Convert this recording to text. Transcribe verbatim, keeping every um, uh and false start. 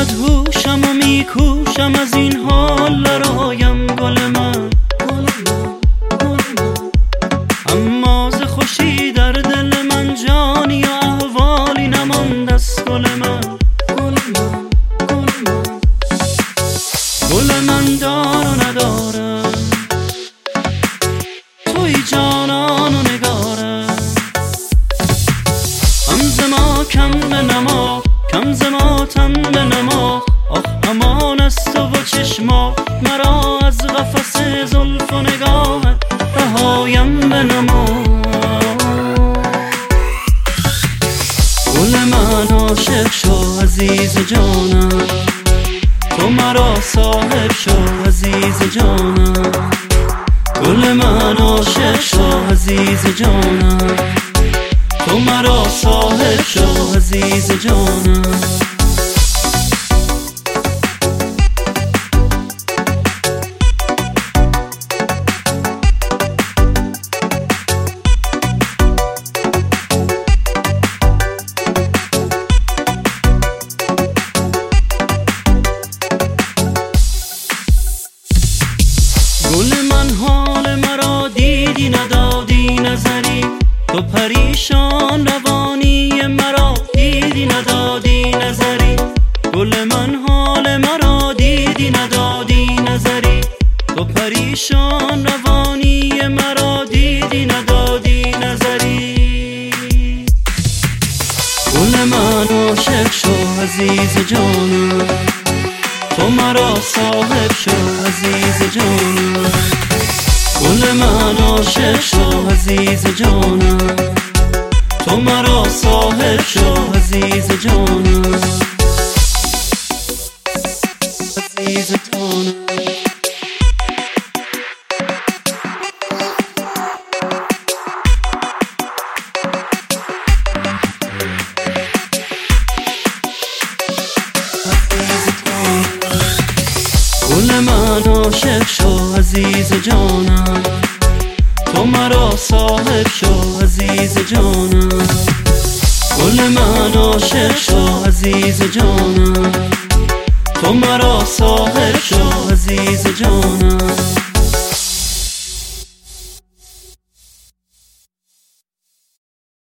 از هوشم و میکوشم از این حال برایم گل من، اما ز خوشی در دل من جانی و احوالی نمانده است گل من. گل من دار و ندارم، توی جانان و نگارم، هم ز ما کم بنما، کم ز ما تن بنما. آخ امان از تو و چشما، مرا از قفس زلف و نگاهت رهایم بنما. گل من عاشق شو عزیز جانم، تو مرا صاحب شو عزیز جانم. گل من عاشق شو عزیز جانم، تو مرا صاحب شو عزیز جانم. گل من حال مرا دیدی ندادی نظری، تو پریشان روانی مرا دیدی ندادی نظری. گل من حال مرا دیدی ندادی نظری، تو پریشان روانی مرا دیدی ندادی نظری. گل من عاشق شو عزیز جانم، تو مرا صاحب شو عزیز جانم. گل من عاشق شو عزیز جانم، تو مرا صاحب شو عزیز جانم. عزیز جانم. گل من عاشق شو عزیز جانم، تو مرا صاحب شو عزیز جانم. گل من عاشق شو عزیز جانم، تو مرا صاحب شو عزیز جانم.